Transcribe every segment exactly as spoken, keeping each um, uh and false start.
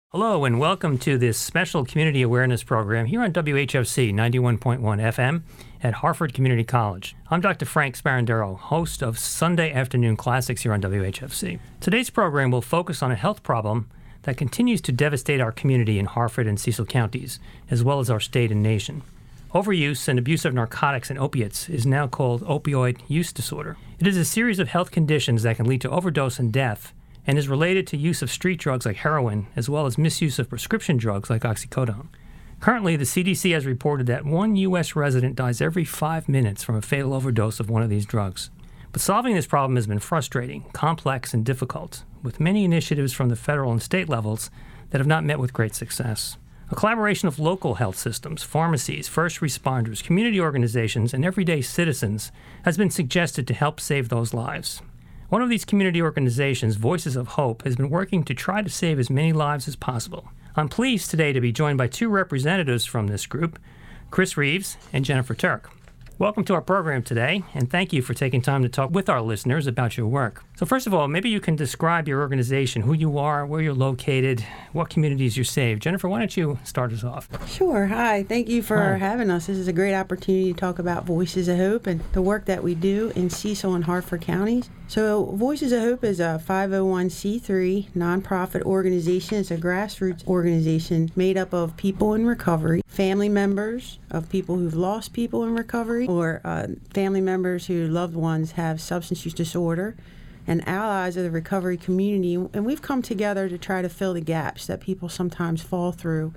Hello and welcome to this special community awareness program here on W H F C ninety-one point one F M at Harford Community College. I'm Doctor Frank Sparandero, host of Sunday Afternoon Classics here on W H F C. Today's program will focus on a health problem that continues to devastate our community in Harford and Cecil counties, as well as our state and nation. Overuse and abuse of narcotics and opiates is now called opioid use disorder. It is a series of health conditions that can lead to overdose and death, and is related to use of street drugs like heroin, as well as misuse of prescription drugs like oxycodone. Currently, the C D C has reported that one U S resident dies every five minutes from a fatal overdose of one of these drugs. But solving this problem has been frustrating, complex, and difficult, with many initiatives from the federal and state levels that have not met with great success. A collaboration of local health systems, pharmacies, first responders, community organizations, and everyday citizens has been suggested to help save those lives. One of these community organizations, Voices of Hope, has been working to try to save as many lives as possible. I'm pleased today to be joined by two representatives from this group, Chris Reeves and Jennifer Turk. Welcome to our program today, and thank you for taking time to talk with our listeners about your work. So first of all, maybe you can describe your organization, who you are, where you're located, what communities you save. Jennifer, why don't you start us off? Sure. Hi. Thank you for Hi. having us. This is a great opportunity to talk about Voices of Hope and the work that we do in Cecil and Harford counties. So Voices of Hope is a five oh one c three nonprofit organization. It's a grassroots organization made up of people in recovery, family members of people who've lost people in recovery, or uh, family members whose loved ones have substance use disorder, and allies of the recovery community. And we've come together to try to fill the gaps that people sometimes fall through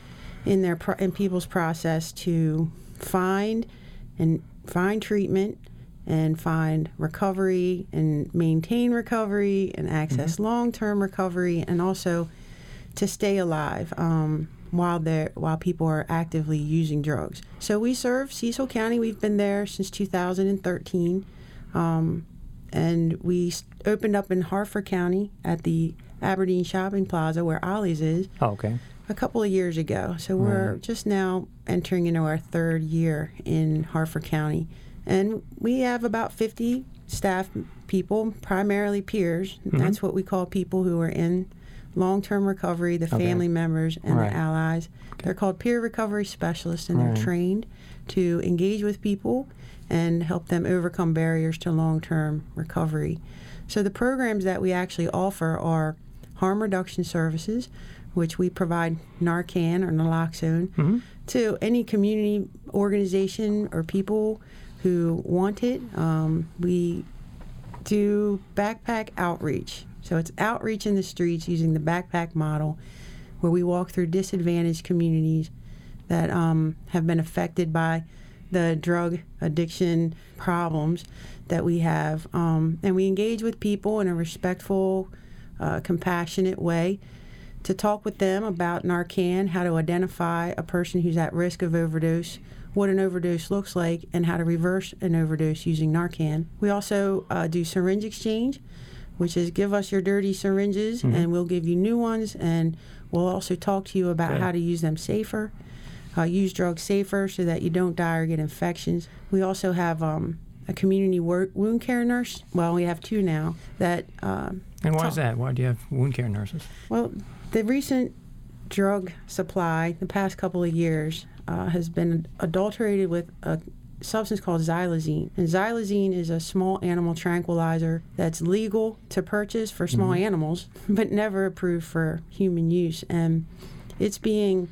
in their pro- in people's process to find and find treatment and find recovery and maintain recovery and access mm-hmm. long-term recovery, and also to stay alive um, while they're while people are actively using drugs. So we serve Cecil County. We've been there since two thousand thirteen, um, and we opened up in Harford County at the Aberdeen Shopping Plaza where Ollie's is. Oh, okay. A couple of years ago. So we're right. just now entering into our third year in Harford County. And we have about fifty staff people, primarily peers. Mm-hmm. That's what we call people who are in long-term recovery, the okay. family members and right. the allies. Okay. They're called peer recovery specialists, and right. they're trained to engage with people and help them overcome barriers to long-term recovery. So the programs that we actually offer are harm reduction services, which we provide Narcan or naloxone mm-hmm. to any community organization or people who want it. Um, we do backpack outreach. So it's outreach in the streets using the backpack model, where we walk through disadvantaged communities that um, have been affected by the drug addiction problems that we have. Um, and we engage with people in a respectful, uh, compassionate way to talk with them about Narcan, how to identify a person who's at risk of overdose, what an overdose looks like, and how to reverse an overdose using Narcan. We also uh, do syringe exchange, which is give us your dirty syringes mm-hmm. and we'll give you new ones, and we'll also talk to you about okay. how to use them safer, uh, use drugs safer so that you don't die or get infections. We also have um, a community work, wound care nurse. Well, we have two now. That. Um, and why talk- is that? Why do you have wound care nurses? Well, the recent drug supply, the past couple of years, uh, has been adulterated with a substance called xylazine. And xylazine is a small animal tranquilizer that's legal to purchase for small mm-hmm. animals, but never approved for human use. And it's being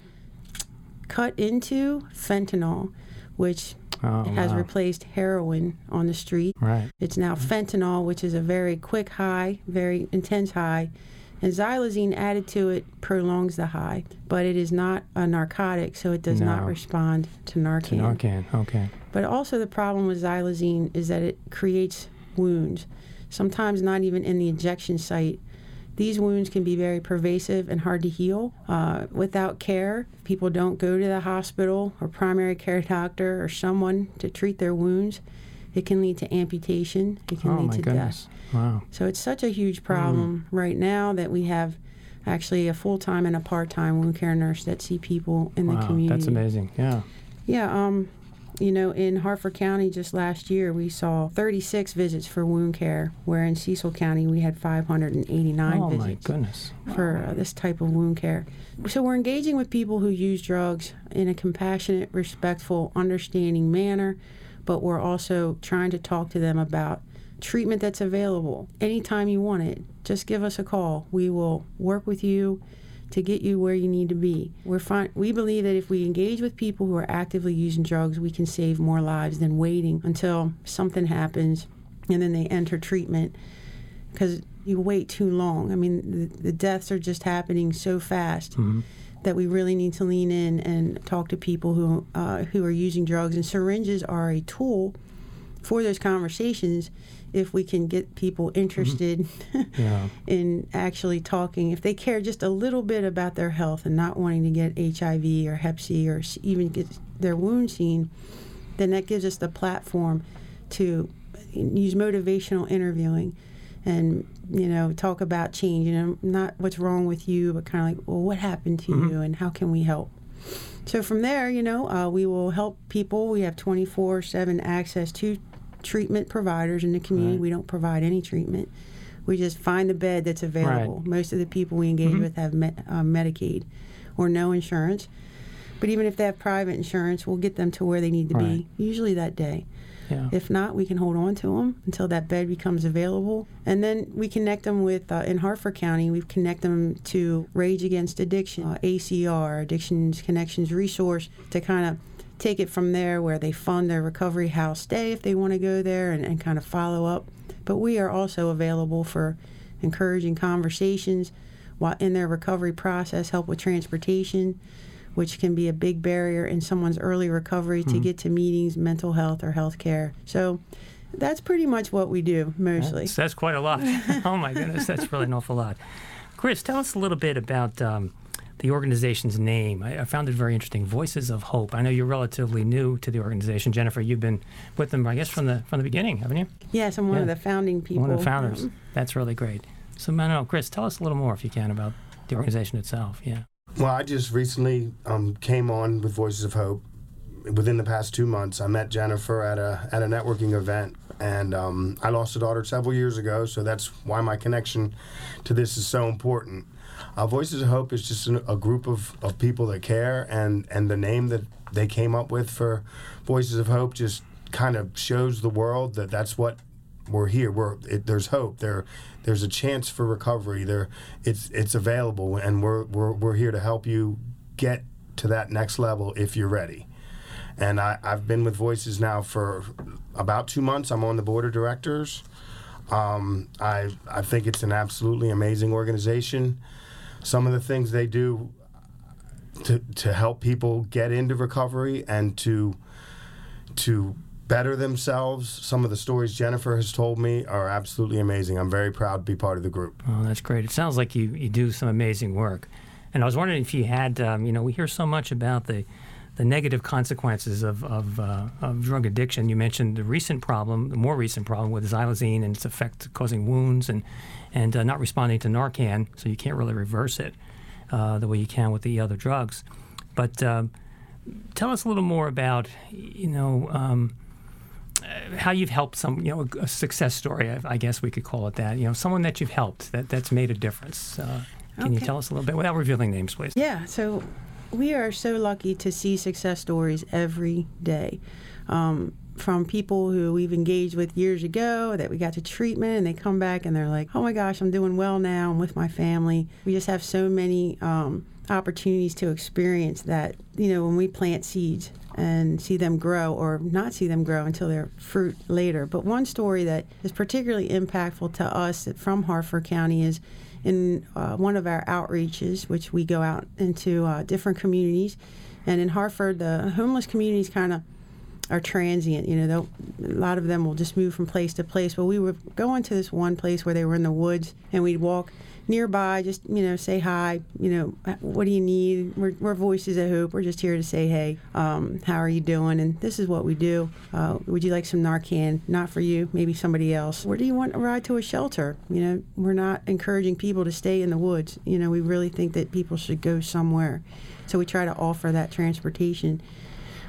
cut into fentanyl, which oh, has wow. replaced heroin on the street. Right. It's now fentanyl, which is a very quick high, very intense high. And xylazine added to it prolongs the high, but it is not a narcotic, so it does no. not respond to Narcan. To Narcan, okay. But also the problem with xylazine is that it creates wounds, sometimes not even in the injection site. These wounds can be very pervasive and hard to heal. Uh, without care, if people don't go to the hospital or primary care doctor or someone to treat their wounds, it can lead to amputation. It can oh, lead my to goodness. death. Wow. So it's such a huge problem mm. right now that we have actually a full-time and a part-time wound care nurse that see people in wow, the community. That's amazing. Yeah. Yeah. Um, You know, in Harford County just last year, we saw thirty-six visits for wound care, where in Cecil County we had five hundred eighty-nine oh, visits. Oh, my goodness. For uh, this type of wound care. So we're engaging with people who use drugs in a compassionate, respectful, understanding manner, but we're also trying to talk to them about treatment that's available anytime you want it. Just give us a call. We will work with you to get you where you need to be. We're fine. We believe that if we engage with people who are actively using drugs, we can save more lives than waiting until something happens and then they enter treatment, because you wait too long. I mean, the, the deaths are just happening so fast mm-hmm. that we really need to lean in and talk to people who uh, who are using drugs. And syringes are a tool for those conversations if we can get people interested mm-hmm. yeah. in actually talking. If they care just a little bit about their health and not wanting to get H I V or Hep C or even get their wound seen, then that gives us the platform to use motivational interviewing and, you know, talk about change. You know, not what's wrong with you, but kind of like, well, what happened to mm-hmm. you and how can we help? So from there, you know, uh, we will help people. We have twenty-four seven access to treatment providers in the community. Right. We don't provide any treatment. We just find the bed that's available. Right. Most of the people we engage mm-hmm. with have me- uh, Medicaid or no insurance. But even if they have private insurance, we'll get them to where they need to right. be, usually that day. Yeah. If not, we can hold on to them until that bed becomes available. And then we connect them with, uh, in Harford County, we connect them to Rage Against Addiction, uh, A C R, Addictions Connections Resource, to kind of take it from there, where they fund their recovery house stay if they want to go there and, and kind of follow up. But we are also available for encouraging conversations while in their recovery process, help with transportation, which can be a big barrier in someone's early recovery mm-hmm. to get to meetings, mental health, or health care. So that's pretty much what we do, mostly. That's, that's quite a lot. Oh, my goodness, that's really an awful lot. Chris, tell us a little bit about um, the organization's name. I, I found it very interesting, Voices of Hope. I know you're relatively new to the organization. Jennifer, you've been with them, I guess, from the from the beginning, haven't you? Yes, I'm one yeah. of the founding people. One of the founders. Um, that's really great. So, I don't know, Chris, tell us a little more, if you can, about the organization itself. Yeah. Well, I just recently um, came on with Voices of Hope. Within the past two months, I met Jennifer at a at a networking event, and um, I lost a daughter several years ago, so that's why my connection to this is so important. Uh, Voices of Hope is just an, a group of, of people that care, and, and the name that they came up with for Voices of Hope just kind of shows the world that that's what we're here. We're it, there's hope. There, there's a chance for recovery. There, it's it's available, and we're we're we're here to help you get to that next level if you're ready. And I, I've been with Voices now for about two months. I'm on the board of directors. Um, I I think it's an absolutely amazing organization. Some of the things they do to to help people get into recovery and to to better themselves. Some of the stories Jennifer has told me are absolutely amazing. I'm very proud to be part of the group. Oh, that's great. It sounds like you, you do some amazing work. And I was wondering if you had, um, you know, we hear so much about the the negative consequences of of, uh, of drug addiction. You mentioned the recent problem, the more recent problem with xylazine and its effect causing wounds and, and uh, not responding to Narcan, so you can't really reverse it uh, the way you can with the other drugs. But um, tell us a little more about, you know, um, how you've helped some, you know, a success story, I, I guess we could call it that. You know, someone that you've helped that, that's made a difference. Uh, can okay. you tell us a little bit without revealing names, please? Yeah, so we are so lucky to see success stories every day. Um, from people who we've engaged with years ago that we got to treatment and they come back and they're like, oh my gosh, I'm doing well now, I'm with my family. We just have so many um, opportunities to experience that, you know, when we plant seeds and see them grow or not see them grow until they're fruit later. But one story that is particularly impactful to us from Harford County is in uh, one of our outreaches, which we go out into uh, different communities. And in Harford, the homeless communities kind of are transient. You know, a lot of them will just move from place to place. But we would go into this one place where they were in the woods, and we'd walk nearby, just, you know, say hi, you know, what do you need? We're, we're Voices of Hope. We're just here to say, hey, um, how are you doing? And this is what we do. Uh, would you like some Narcan? Not for you, maybe somebody else. Where do you want a ride to a shelter? You know, we're not encouraging people to stay in the woods. You know, we really think that people should go somewhere. So we try to offer that transportation.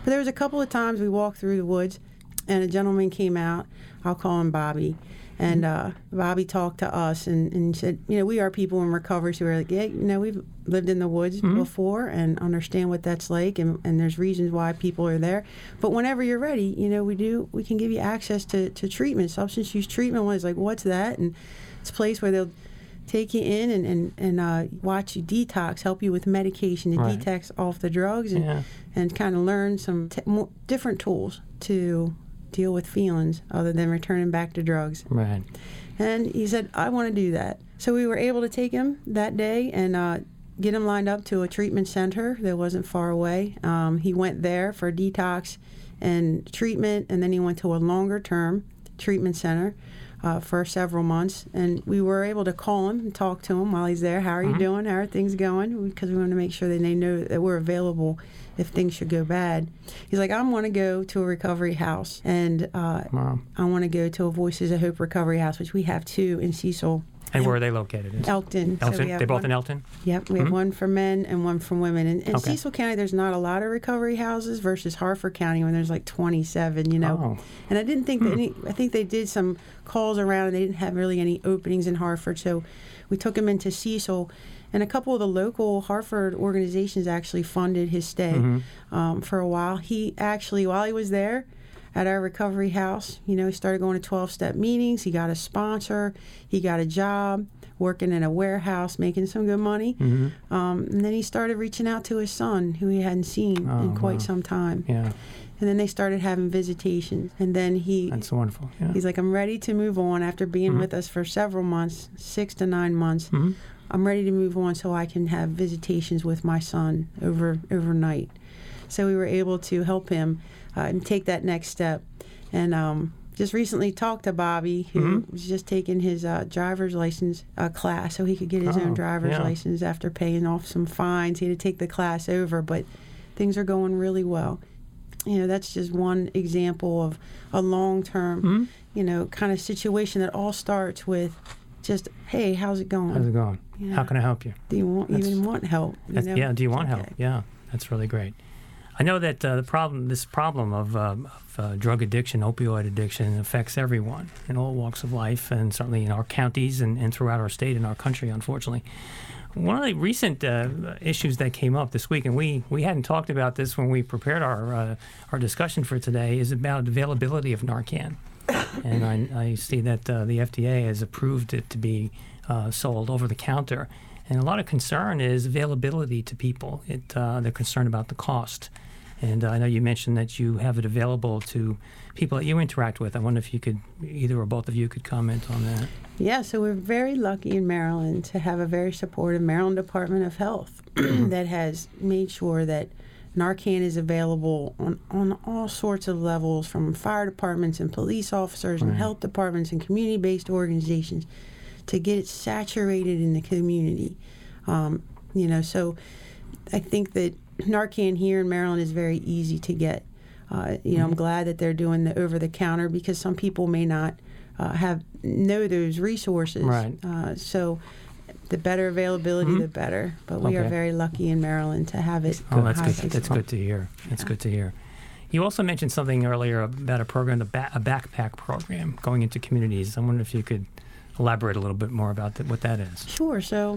But there was a couple of times we walked through the woods, and a gentleman came out. I'll call him Bobby. And uh, Bobby talked to us and, and said, you know, we are people in recovery who are like, yeah, you know, we've lived in the woods mm-hmm. before and understand what that's like, and, and there's reasons why people are there. But whenever you're ready, you know, we do, we can give you access to, to treatment. Substance use treatment was like, what's that? And it's a place where they'll take you in and, and, and uh, watch you detox, help you with medication to right. detox off the drugs and, yeah. and kind of learn some t- more different tools to deal with feelings other than returning back to drugs. Right. And he said, I want to do that. So we were able to take him that day and uh, get him lined up to a treatment center that wasn't far away. Um, he went there for detox and treatment, and then he went to a longer-term treatment center uh, for several months. And we were able to call him and talk to him while he's there. How are mm-hmm. you doing? How are things going? Because we want to make sure that they know that we're available if things should go bad. He's like, I want to go to a recovery house, and uh, wow. I want to go to a Voices of Hope recovery house, which we have two in Cecil. And where are they located? In Elkton. Elkton? So They're both one, in Elkton? Yep. We mm-hmm. have one for men and one for women. And in okay. Cecil County, there's not a lot of recovery houses versus Harford County when there's like twenty-seven, you know. Oh. And I didn't think that any, I think they did some calls around and they didn't have really any openings in Harford. So we took him into Cecil. And a couple of the local Harford organizations actually funded his stay mm-hmm. um, for a while. He actually, while he was there at our recovery house, you know, he started going to twelve-step meetings. He got a sponsor. He got a job working in a warehouse, making some good money. Mm-hmm. Um, and then he started reaching out to his son, who he hadn't seen oh, in quite wow. some time. Yeah. And then they started having visitations. And then he... That's wonderful. Yeah. He's like, I'm ready to move on after being mm-hmm. with us for several months, six to nine months. Mm-hmm. I'm ready to move on so I can have visitations with my son over overnight. So we were able to help him uh, and take that next step. And um, just recently talked to Bobby, who mm-hmm. was just taking his uh, driver's license uh, class so he could get his oh, own driver's yeah. license after paying off some fines. He had to take the class over, but things are going really well. You know, that's just one example of a long-term, mm-hmm. you know, kind of situation that all starts with just, hey, how's it going? How's it going? Yeah. How can I help you? Do you want, even want help? You know? Yeah, do you want okay. help? Yeah, that's really great. I know that uh, the problem, this problem of, um, of uh, drug addiction, opioid addiction, affects everyone in all walks of life, and certainly in our counties and, and throughout our state and our country, unfortunately. One of the recent uh, issues that came up this week, and we, we hadn't talked about this when we prepared our uh, our discussion for today, is about availability of Narcan. And I, I see that uh, the F D A has approved it to be uh, sold over the counter. And a lot of concern is availability to people. It, uh, they're concerned about the cost. And uh, I know you mentioned that you have it available to people that you interact with. I wonder if you could, either or both of you could comment on that. Yeah, so we're very lucky in Maryland to have a very supportive Maryland Department of Health that has made sure that Narcan is available on, on all sorts of levels, from fire departments and police officers right. and health departments and community-based organizations, to get it saturated in the community. Um, you know, so I think that Narcan here in Maryland is very easy to get. Uh, you know, mm-hmm. I'm glad that they're doing the over-the-counter, because some people may not uh, have know those resources. Right. Uh, so the better availability, mm-hmm. the better. But we okay. are very lucky in Maryland to have it. Oh, that's good. That's good to hear. That's yeah. good to hear. You also mentioned something earlier about a program, the ba- a backpack program, going into communities. I wonder if you could elaborate a little bit more about that, what that is. Sure. So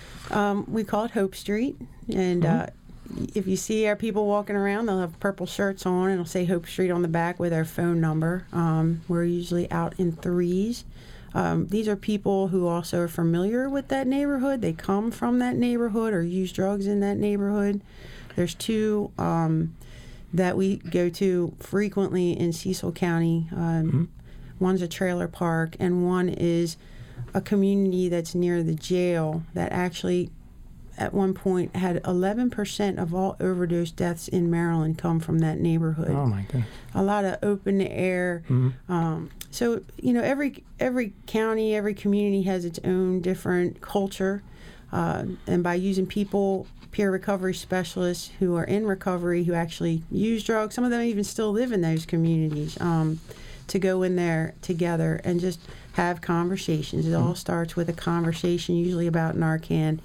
um, we call it Hope Street, and mm-hmm. uh, if you see our people walking around, they'll have purple shirts on, and it'll say Hope Street on the back with our phone number. Um, we're usually out in threes. Um, these are people who also are familiar with that neighborhood. They come from that neighborhood or use drugs in that neighborhood. There's two um, that we go to frequently in Cecil County. Um, mm-hmm. One's a trailer park, and one is a community that's near the jail that actually at one point had eleven percent of all overdose deaths in Maryland come from that neighborhood. Oh my goodness. A lot of open air. Mm-hmm. Um, so, you know, every every county, every community has its own different culture. Uh, and by using people, peer recovery specialists who are in recovery, who actually use drugs, some of them even still live in those communities, um, to go in there together and just have conversations. It mm-hmm. all starts with a conversation, usually about Narcan.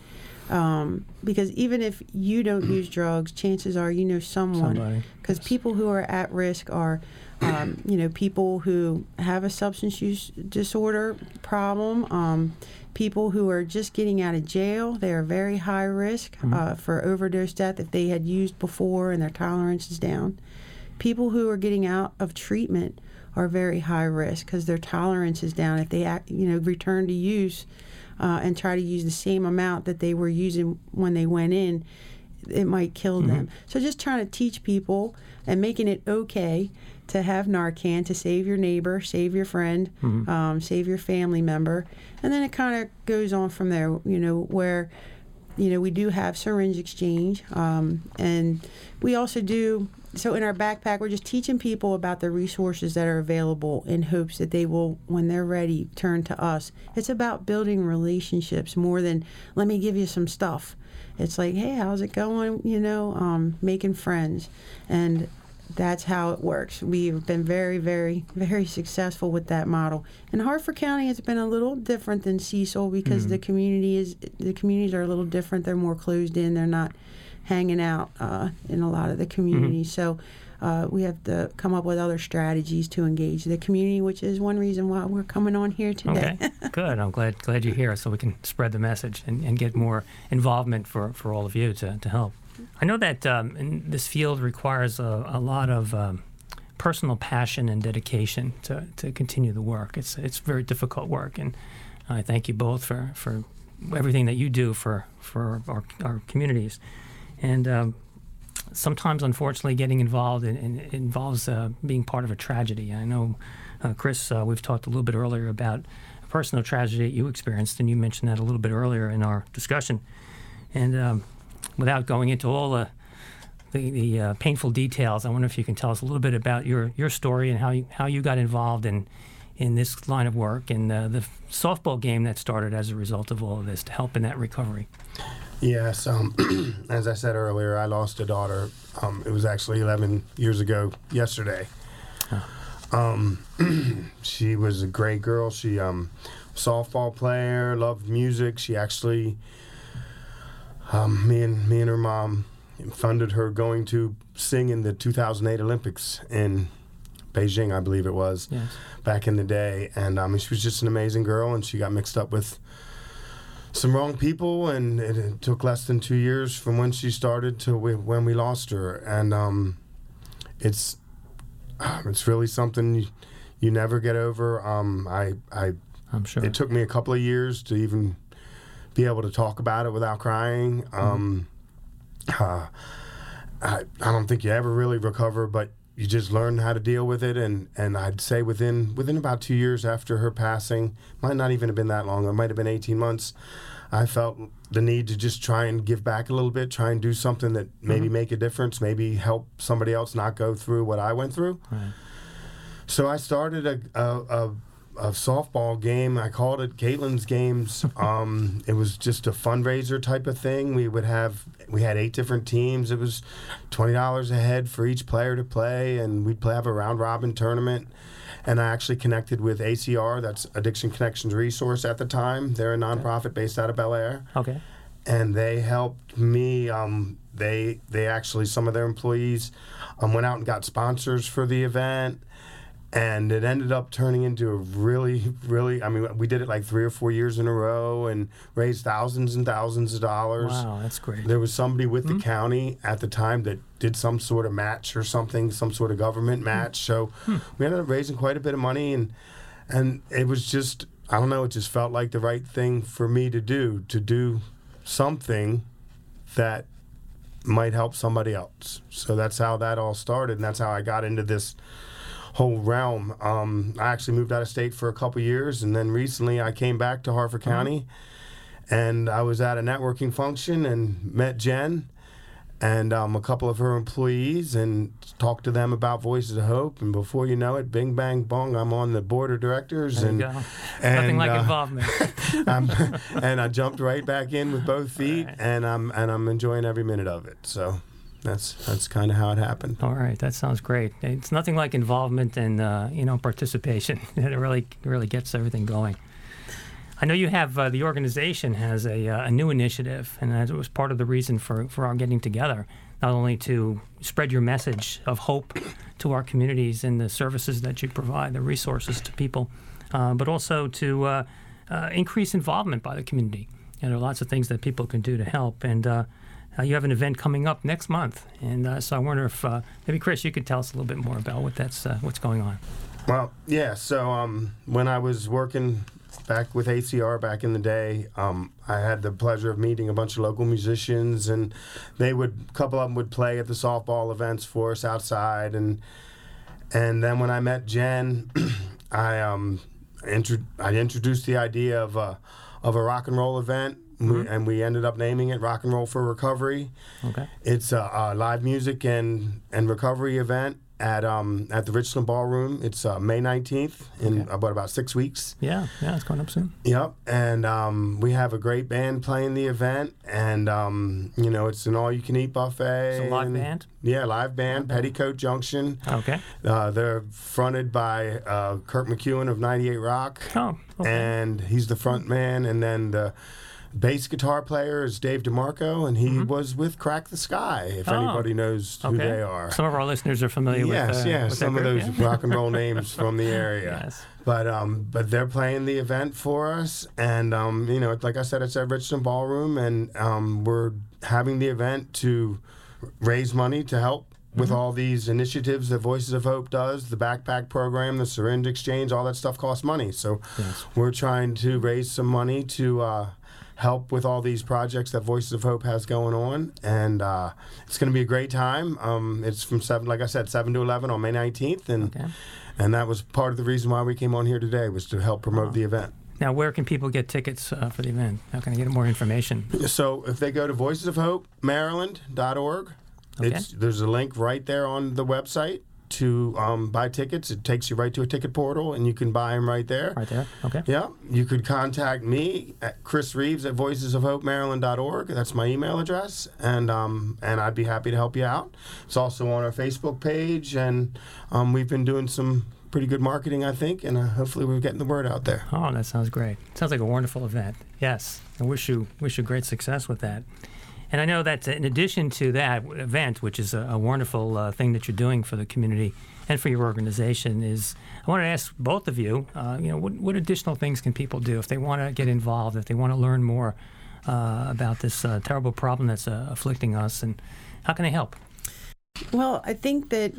Um, because even if you don't use drugs, chances are you know someone. Because yes. people who are at risk are, um, you know, people who have a substance use disorder problem, um, people who are just getting out of jail. They are very high risk Mm-hmm. uh, for overdose death if they had used before and their tolerance is down. People who are getting out of treatment are very high risk because their tolerance is down. If they, act, you know, return to use uh, and try to use the same amount that they were using when they went in, it might kill Mm-hmm. them. So just trying to teach people and making it okay to have Narcan to save your neighbor, save your friend, Mm-hmm. um, save your family member. And then it kind of goes on from there, you know, where, you know, we do have syringe exchange. Um, and we also do, so in our backpack, we're just teaching people about the resources that are available in hopes that they will, when they're ready, turn to us. It's about building relationships more than, let me give you some stuff. It's like, hey, how's it going? You know, um, making friends. And that's how it works. We've been very, very, very successful with that model. In Harford County, it's been a little different than Cecil because Mm-hmm. the community is the communities are a little different. They're more closed in. They're not hanging out uh, in a lot of the communities. Mm-hmm. So uh, we have to come up with other strategies to engage the community, which is one reason why we're coming on here today. Okay, good. I'm glad glad you're here so we can spread the message and, and get more involvement for, for all of you to, to help. I know that um, in this field requires a, a lot of um, personal passion and dedication to, to continue the work. It's it's very difficult work, and I thank you both for, for everything that you do for, for our, our communities. And um, sometimes, unfortunately, getting involved in, in, involves uh, being part of a tragedy. I know, uh, Chris, uh, we've talked a little bit earlier about a personal tragedy that you experienced, and you mentioned that a little bit earlier in our discussion. And um, without going into all the the, the uh, painful details, I wonder if you can tell us a little bit about your, your story and how you, how you got involved in in this line of work and uh, the softball game that started as a result of all of this to help in that recovery. Yes, um, as I said earlier, I lost a daughter. Um, it was actually eleven years ago yesterday. Um, she was a great girl. She um, softball player, loved music. She actually, um, me and me and her mom funded her going to sing in the two thousand eight Olympics in Beijing, I believe it was, Yes. back in the day. And um, she was just an amazing girl, and she got mixed up with some wrong people, and it, it took less than two years from when she started to we, when we lost her. And um, it's uh, it's really something you, you never get over. Um, I I I'm sure. it took me a couple of years to even be able to talk about it without crying. Um, uh, I I don't think you ever really recover, but you just learn how to deal with it. And, and I'd say within within about two years after her passing, might not even have been that long, it might have been eighteen months, I felt the need to just try and give back a little bit, try and do something that maybe Mm-hmm. make a difference, maybe help somebody else not go through what I went through. Right. So I started a, a, a, a softball game. I called it Caitlin's Games. Um, it was just a fundraiser type of thing. We would have, we had eight different teams. It was twenty dollars a head for each player to play, and we'd play, have a round robin tournament. And I actually connected with A C R, that's Addiction Connections Resource at the time. They're a nonprofit based out of Bel Air. Okay. And they helped me. Um, they they actually, some of their employees um, went out and got sponsors for the event. And it ended up turning into a really, really, I mean, we did it like three or four years in a row and raised thousands and thousands of dollars. Wow, that's great. There was somebody with Mm-hmm. the county at the time that did some sort of match or something, some sort of government match. So Hmm. we ended up raising quite a bit of money, and and it was just, I don't know, it just felt like the right thing for me to do, to do something that might help somebody else. So that's how that all started, and that's how I got into this whole realm. Um, I actually moved out of state for a couple years, and then recently I came back to Harford Mm-hmm. County, and I was at a networking function and met Jen and um, a couple of her employees and talked to them about Voices of Hope. And before you know it, bing, bang, bong, I'm on the board of directors. There and you go. and, Nothing like uh, involvement. I'm, and I jumped right back in with both feet, All right. and I'm and I'm enjoying every minute of it. So that's that's kind of how it happened. All right, that sounds great. It's nothing like involvement and uh, you know participation. It really really gets everything going. I know you have uh, the organization has a, uh, a new initiative, and that was part of the reason for, for our getting together, not only to spread your message of hope to our communities and the services that you provide, the resources to people, uh, but also to uh, uh, increase involvement by the community. And there are lots of things that people can do to help. And uh, uh, you have an event coming up next month, and uh, so I wonder if uh, maybe Chris, you could tell us a little bit more about what that's uh, what's going on. Well, yeah. So um, when I was working back with A C R back in the day, um, I had the pleasure of meeting a bunch of local musicians, and they would, a couple of them would play at the softball events for us outside, and and then when I met Jen, I um, intro- I introduced the idea of a of a rock and roll event, mm-hmm. we, and we ended up naming it Rock and Roll for Recovery. Okay, it's a, a live music and and recovery event at um at the Richland Ballroom. It's uh, May nineteenth in okay. about about six weeks. Yeah, yeah, it's coming up soon. Yep, and um, we have a great band playing the event, and um, you know, it's an all-you-can-eat buffet. It's a live and, band? Yeah, live band, live Petticoat band. Junction. Okay. Uh, they're fronted by uh, Kirk McEwen of ninety-eight Rock. Oh, okay. And he's the front man, and then the bass guitar player is Dave DeMarco, and he mm-hmm. was with Crack the Sky, if oh. anybody knows who okay. they are. Some of our listeners are familiar yes, with Yes, uh, yeah, with some of group, those yeah? rock and roll names from the area. Yes. But um, but they're playing the event for us, and um, you know, like I said, it's at Richland Ballroom, and um, we're having the event to raise money to help with mm-hmm. all these initiatives that Voices of Hope does, the backpack program, the syringe exchange, all that stuff costs money. So yes. we're trying to raise some money to uh, help with all these projects that Voices of Hope has going on, and uh, it's going to be a great time. Um, it's from seven, like I said, seven to eleven on May nineteenth, and okay. and that was part of the reason why we came on here today, was to help promote oh. the event. Now, where can people get tickets uh, for the event? How can I get more information? So if they go to voices of hope maryland dot org, okay. it's, there's a link right there on the website to um, buy tickets. It takes you right to a ticket portal, and you can buy them right there. Right there, okay. Yeah. You could contact me at Chris Reeves at voices of hope maryland dot org. That's my email address, and um, and I'd be happy to help you out. It's also on our Facebook page, and um, we've been doing some pretty good marketing, I think, and uh, hopefully we're getting the word out there. Oh, that sounds great. Sounds like a wonderful event. Yes, I wish you wish you great success with that. And I know that in addition to that event, which is a, a wonderful uh, thing that you're doing for the community and for your organization, is I want to ask both of you, uh, you know, what, what additional things can people do if they want to get involved, if they want to learn more uh, about this uh, terrible problem that's uh, afflicting us, and how can they help? Well, I think that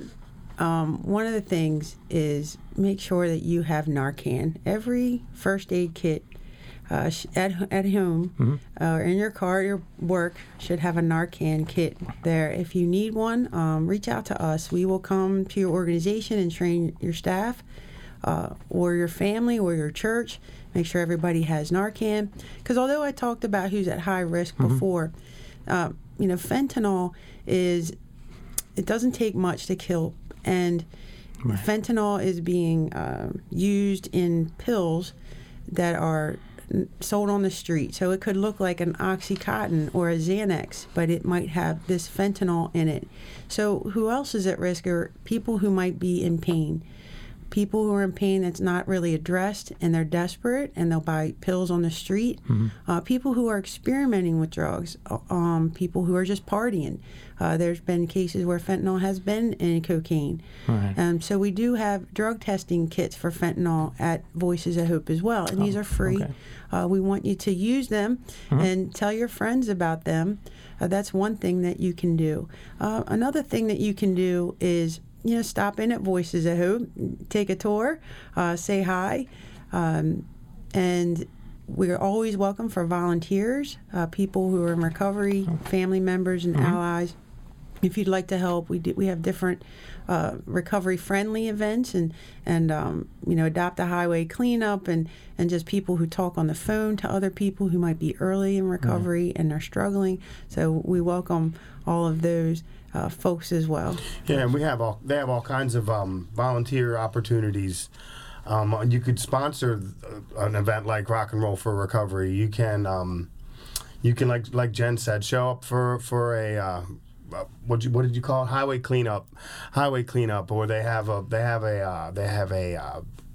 um, one of the things is make sure that you have Narcan. Every first aid kit Uh, at at home mm-hmm. uh, or in your car, your work should have a Narcan kit there. If you need one, um, reach out to us. We will come to your organization and train your staff uh, or your family or your church. Make sure everybody has Narcan. Because although I talked about who's at high risk mm-hmm. before, uh, you know, fentanyl is, it doesn't take much to kill. And right. fentanyl is being uh, used in pills that are sold on the street. So it could look like an Oxycontin or a Xanax, but it might have this fentanyl in it. So who else is at risk are people who might be in pain. People who are in pain that's not really addressed, and they're desperate and they'll buy pills on the street. Mm-hmm. Uh, people who are experimenting with drugs, um, people who are just partying. Uh, there's been cases where fentanyl has been in cocaine. Right. Um, so we do have drug testing kits for fentanyl at Voices of Hope as well, and oh, these are free. Okay. Uh, we want you to use them mm-hmm. and tell your friends about them. Uh, that's one thing that you can do. Uh, another thing that you can do is, you know, stop in at Voices of Hope, take a tour, uh, say hi, um, and we're always welcome for volunteers, uh, people who are in recovery, family members and mm-hmm. allies. If you'd like to help, we do, we have different uh, recovery-friendly events, and and um, you know, Adopt a Highway cleanup, and and just people who talk on the phone to other people who might be early in recovery right. and they're struggling. So we welcome all of those uh, folks as well. Yeah, and we have all they have all kinds of um, volunteer opportunities. Um, you could sponsor an event like Rock and Roll for Recovery. You can um, you can like like Jen said, show up for for a uh, what you, what did you call it? Highway cleanup, highway cleanup, or they have a they have a uh, they have a uh,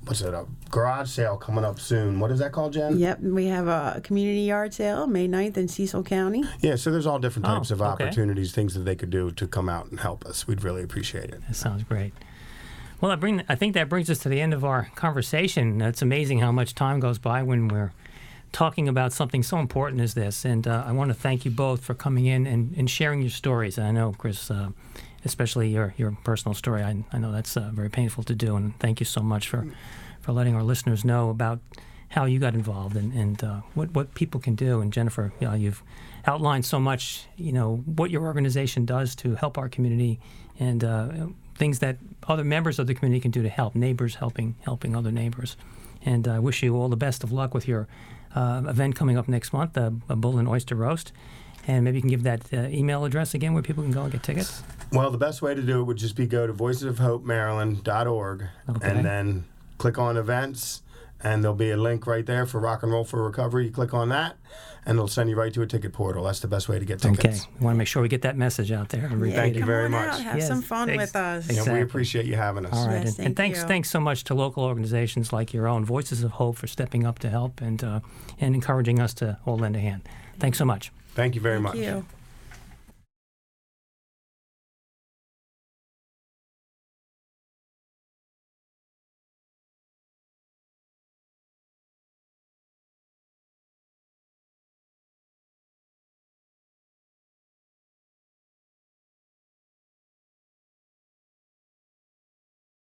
what's it, a garage sale coming up soon. What is that called, Jen? Yep, we have a community yard sale May ninth in Cecil County. Yeah, so there's all different types Oh, of okay. opportunities, things that they could do to come out and help us. We'd really appreciate it. That sounds great. Well, I bring. I think that brings us to the end of our conversation. It's amazing how much time goes by when we're talking about something so important as this. And uh, I want to thank you both for coming in and, and sharing your stories. And I know, Chris, uh, especially your, your personal story, I, I know that's uh, very painful to do. And thank you so much for, for letting our listeners know about how you got involved and, and uh, what, what people can do. And Jennifer, you know, you've outlined so much, you know, what your organization does to help our community and uh, things that other members of the community can do to help, neighbors helping helping other neighbors. And I wish you all the best of luck with your uh, event coming up next month, uh, a Bull and Oyster Roast. And maybe you can give that uh, email address again where people can go and get tickets. Well, the best way to do it would just be go to voices of hope maryland dot org Okay. and then click on events, and there'll be a link right there for Rock and Roll for Recovery. You click on that, and it'll send you right to a ticket portal. That's the best way to get Okay. tickets. We want to make sure we get that message out there. And Yeah, Thank you come very on much. out, have Yes, some fun ex- with us. You know, Exactly. we appreciate you having us. All right, Yes, and, and thank thanks you. thanks so much to local organizations like your own, Voices of Hope, for stepping up to help and uh, and encouraging us to all lend a hand. Thanks so much. Thank you very Thank much. you.